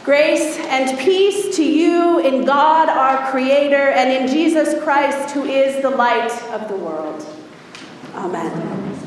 Grace and peace to you in God our Creator and in Jesus Christ, who is the light of the world. Amen.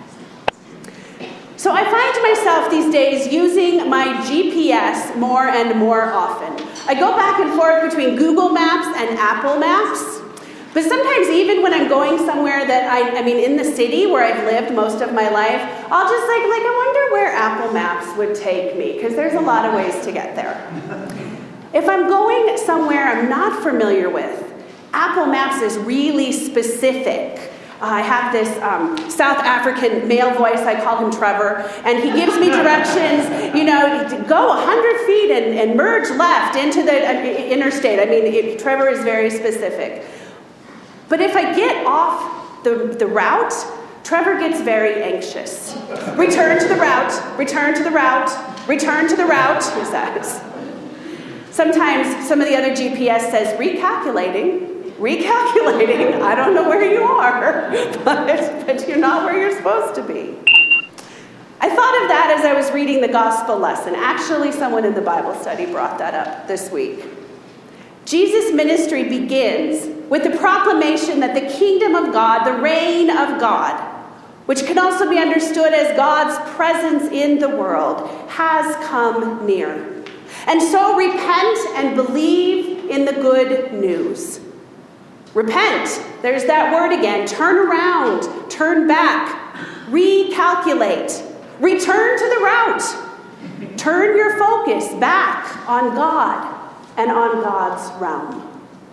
So I find myself these days using my GPS more and more often. I go back and forth between Google Maps and Apple Maps. But sometimes even when I'm going somewhere that I mean in the city where I've lived most of my life, I'll just like I wonder where Apple Maps would take me, because there's a lot of ways to get there. If I'm going somewhere I'm not familiar with, Apple Maps is really specific. I have this South African male voice, I call him Trevor, and he gives me directions, to go 100 feet and merge left into the interstate. I mean, Trevor is very specific. But if I get off the route, Trevor gets very anxious. Return to the route, return to the route, return to the route, he says. Sometimes some of the other GPS says, recalculating. I don't know where you are, but you're not where you're supposed to be. I thought of that as I was reading the gospel lesson. Actually, someone in the Bible study brought that up this week. Jesus' ministry begins with the proclamation that the kingdom of God, the reign of God, which can also be understood as God's presence in the world, has come near. And so repent and believe in the good news. Repent, there's that word again. Turn around, turn back, recalculate, return to the route. Turn your focus back on God and on God's realm.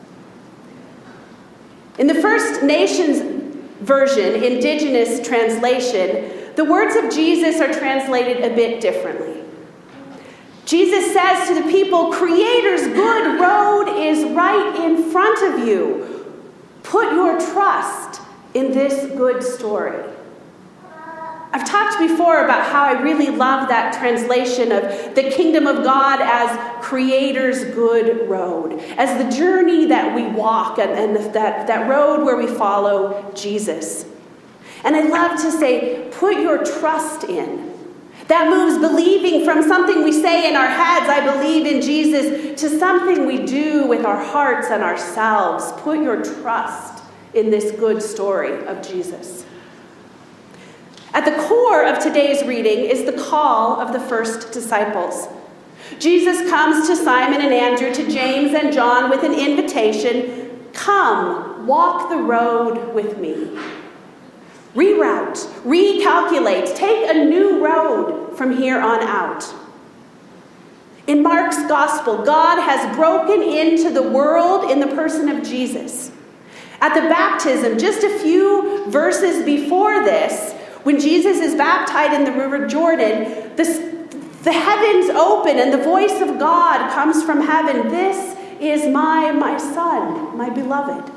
In the First Nations version, indigenous translation, the words of Jesus are translated a bit differently. Jesus says to the people, Creator's good road is right in front of you. Put your trust in this good story. I've talked before about how I really love that translation of the kingdom of God as Creator's good road, as the journey that we walk and that road where we follow Jesus. And I love to say, put your trust in. That moves believing from something we say in our heads, I believe in Jesus, to something we do with our hearts and ourselves. Put your trust in this good story of Jesus. At the core of today's reading is the call of the first disciples. Jesus comes to Simon and Andrew, to James and John with an invitation. Come, walk the road with me. Reroute, recalculate, take a new road from here on out. In Mark's gospel, God has broken into the world in the person of Jesus. At the baptism, just a few verses before this, when Jesus is baptized in the River Jordan, the heavens open and the voice of God comes from heaven. This is my son, my beloved.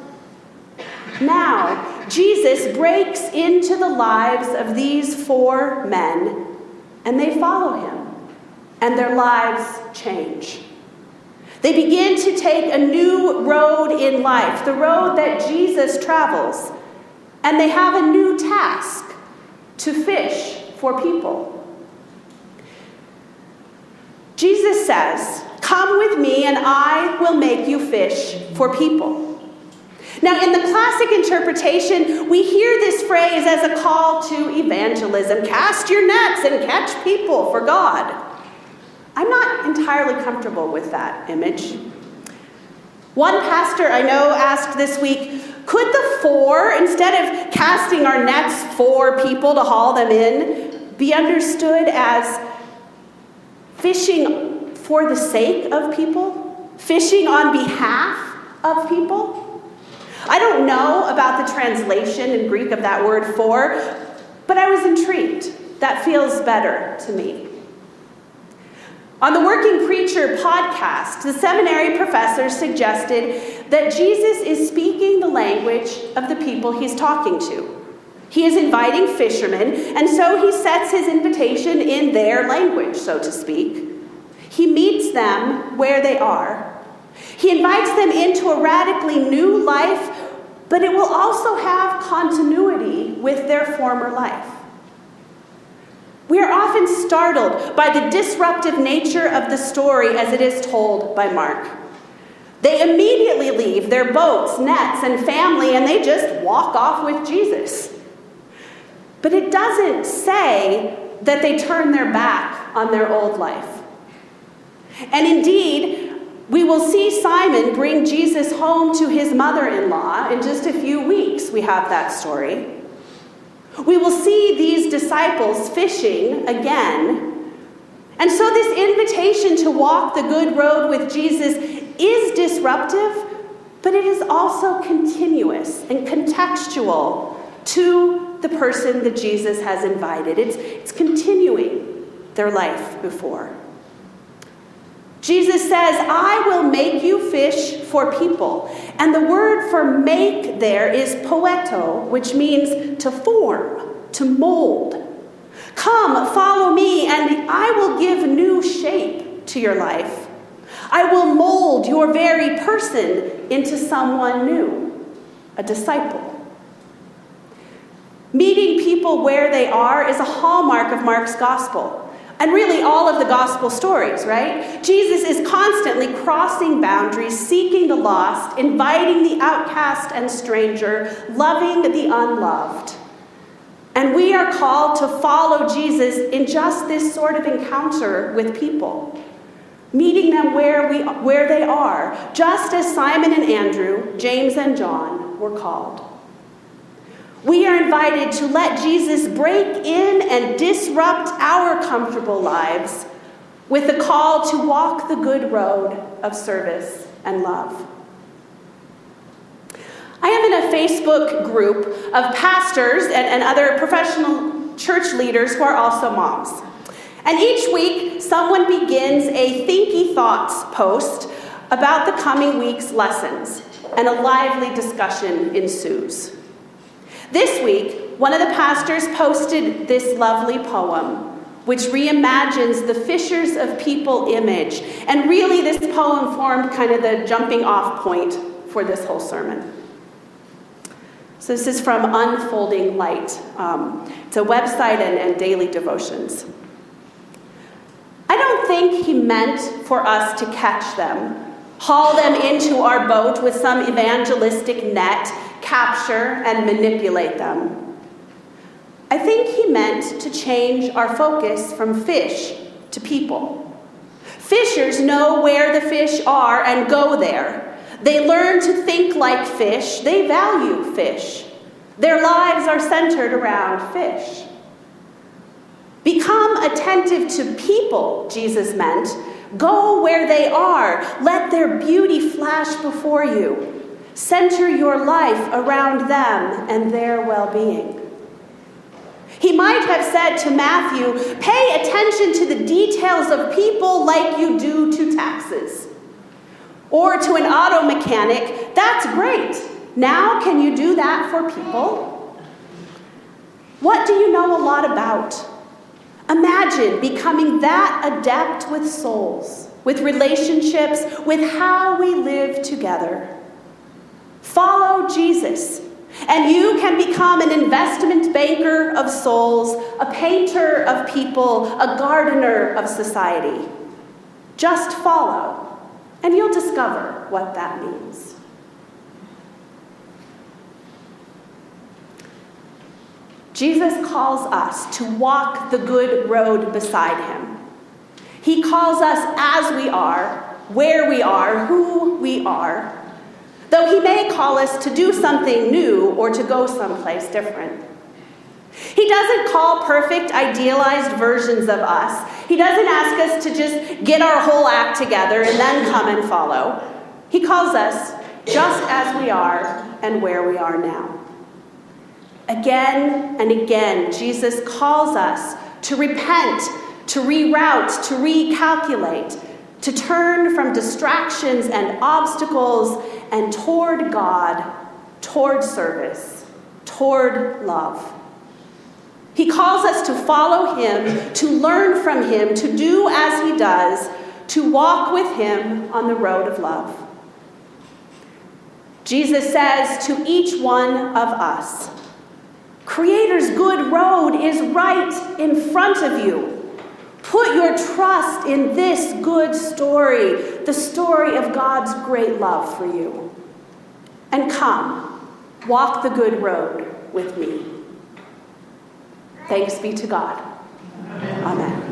Now, Jesus breaks into the lives of these four men, and they follow him, and their lives change. They begin to take a new road in life, the road that Jesus travels, and they have a new task: to fish for people. Jesus says, "Come with me and I will make you fish for people." Now, in the classic interpretation, we hear this phrase as a call to evangelism. Cast your nets and catch people for God. I'm not entirely comfortable with that image. One pastor I know asked this week, could the four, instead of casting our nets for people to haul them in, be understood as fishing for the sake of people? Fishing on behalf of people? I don't know about the translation in Greek of that word for, but I was intrigued. That feels better to me. On the Working Preacher podcast, the seminary professor suggested that Jesus is speaking the language of the people he's talking to. He is inviting fishermen, and so he sets his invitation in their language, so to speak. He meets them where they are. He invites them into a radically new life, but it will also have continuity with their former life. We are often startled by the disruptive nature of the story as it is told by Mark. They immediately leave their boats, nets, and family, and they just walk off with Jesus. But it doesn't say that they turn their back on their old life. And indeed, we will see Simon bring Jesus home to his mother-in-law in just a few weeks. We have that story. We will see these disciples fishing again. And so this invitation to walk the good road with Jesus is disruptive, but it is also continuous and contextual to the person that Jesus has invited. It's continuing their life before. Jesus says, I will make you fish for people. And the word for make there is poeto, which means to form, to mold. Come, follow me, and I will give new shape to your life. I will mold your very person into someone new, a disciple. Meeting people where they are is a hallmark of Mark's gospel. And really all of the gospel stories, right? Jesus is constantly crossing boundaries, seeking the lost, inviting the outcast and stranger, loving the unloved. And we are called to follow Jesus in just this sort of encounter with people, meeting them where they are, just as Simon and Andrew, James and John were called. We are invited to let Jesus break in and disrupt our comfortable lives with the call to walk the good road of service and love. I am in a Facebook group of pastors and other professional church leaders who are also moms. And each week, someone begins a Thinky Thoughts post about the coming week's lessons, and a lively discussion ensues. This week, one of the pastors posted this lovely poem, which reimagines the fishers of people image. And really, this poem formed kind of the jumping off point for this whole sermon. So this is from Unfolding Light. It's a website and daily devotions. I don't think he meant for us to catch them, haul them into our boat with some evangelistic net, capture and manipulate them. I think he meant to change our focus from fish to people. Fishers know where the fish are and go there. They learn to think like fish. They value fish. Their lives are centered around fish. Become attentive to people, Jesus meant. Go where they are. Let their beauty flash before you. Center your life around them and their well-being. He might have said to Matthew, pay attention to the details of people like you do to taxes. Or to an auto mechanic, that's great. Now can you do that for people? What do you know a lot about? Imagine becoming that adept with souls, with relationships, with how we live together. Follow Jesus, and you can become an investment banker of souls, a painter of people, a gardener of society. Just follow, and you'll discover what that means. Jesus calls us to walk the good road beside him. He calls us as we are, where we are, who we are, though he may call us to do something new or to go someplace different. He doesn't call perfect, idealized versions of us. He doesn't ask us to just get our whole act together and then come and follow. He calls us just as we are and where we are now. Again and again, Jesus calls us to repent, to reroute, to recalculate, to turn from distractions and obstacles and toward God, toward service, toward love. He calls us to follow him, to learn from him, to do as he does, to walk with him on the road of love. Jesus says to each one of us, Creator's good road is right in front of you. Put your trust in this good story, the story of God's great love for you. And come, walk the good road with me. Thanks be to God. Amen.